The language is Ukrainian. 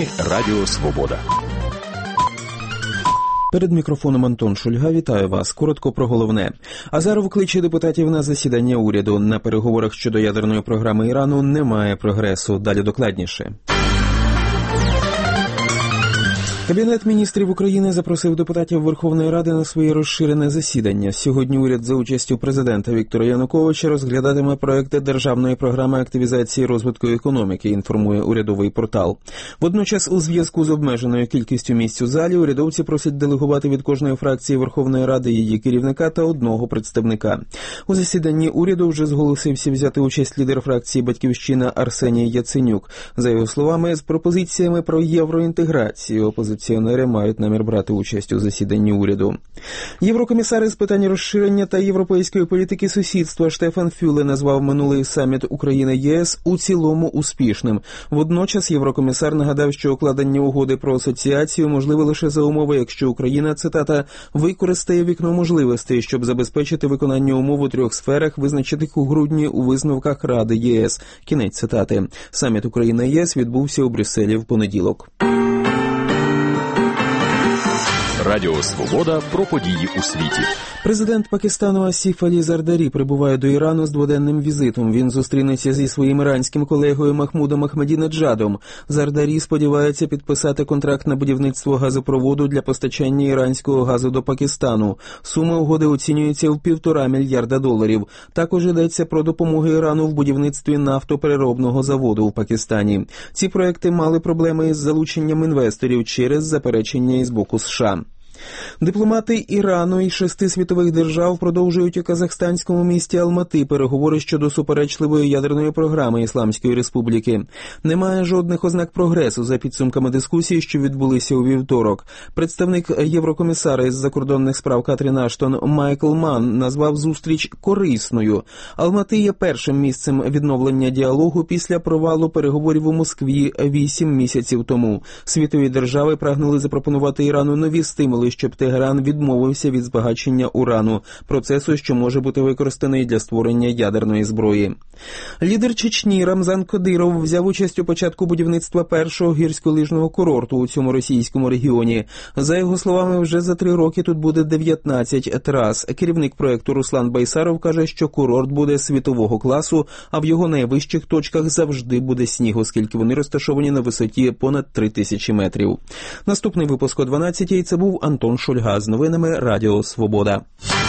Радіо Свобода. Перед мікрофоном Антон Шульга. Вітаю вас. Коротко про головне. Азаров кличе депутатів на засідання уряду. На переговорах щодо ядерної програми Ірану немає прогресу. Далі докладніше. Кабінет міністрів України запросив депутатів Верховної Ради на своє розширене засідання. Сьогодні уряд за участю президента Віктора Януковича розглядатиме проекти державної програми активізації розвитку економіки, інформує урядовий портал. Водночас, у зв'язку з обмеженою кількістю місць у залі, урядовці просять делегувати від кожної фракції Верховної Ради її керівника та одного представника. У засіданні уряду вже зголосився взяти участь лідер фракції «Батьківщина» Арсеній Яценюк. За його словами, з пропозиціями про євроінтеграцію опозиціонери мають намір брати участь у засіданні уряду. Єврокомісар з питань розширення та європейської політики сусідства Штефан Фюле назвав минулий саміт України-ЄС у цілому успішним. Водночас єврокомісар нагадав, що укладення угоди про асоціацію можливе лише за умови, якщо Україна, цитата, використає вікно можливостей, щоб забезпечити виконання умов у 3 сферах, визначених у грудні у висновках Ради ЄС. Кінець цитати. Саміт Україна-ЄС відбувся у Брюсселі в понеділок. Радіо Свобода про події у світі. Президент Пакистану Асіф Алі Зардарі прибуває до Ірану з дводенним візитом. Він зустрінеться зі своїм іранським колегою Махмудом Ахмадінеджадом. Зардарі сподівається підписати контракт на будівництво газопроводу для постачання іранського газу до Пакистану. Сума угоди оцінюється в $1,5 мільярда. Також йдеться про допомогу Ірану в будівництві нафтопереробного заводу в Пакистані. Ці проекти мали проблеми із залученням інвесторів через заперечення із боку США. Дипломати Ірану і 6 світових держав продовжують у казахстанському місті Алмати переговори щодо суперечливої ядерної програми Ісламської Республіки. Немає жодних ознак прогресу за підсумками дискусії, що відбулися у вівторок. Представник Єврокомісара із закордонних справ Катрін Аштон Майкл Манн назвав зустріч корисною. Алмати є першим місцем відновлення діалогу після провалу переговорів у Москві 8 місяців тому. Світові держави прагнули запропонувати Ірану нові стимули, щоб Тегеран відмовився від збагачення урану, процесу, що може бути використаний для створення ядерної зброї. Лідер Чечні Рамзан Кадиров взяв участь у початку будівництва першого гірськолижного курорту у цьому російському регіоні. За його словами, вже за 3 роки тут буде 19 трас. Керівник проєкту Руслан Байсаров каже, що курорт буде світового класу, а в його найвищих точках завжди буде сніг, оскільки вони розташовані на висоті понад 3000 метрів. Наступний випуск о 12-й. Це був Антон Шульга з новинами Радіо Свобода.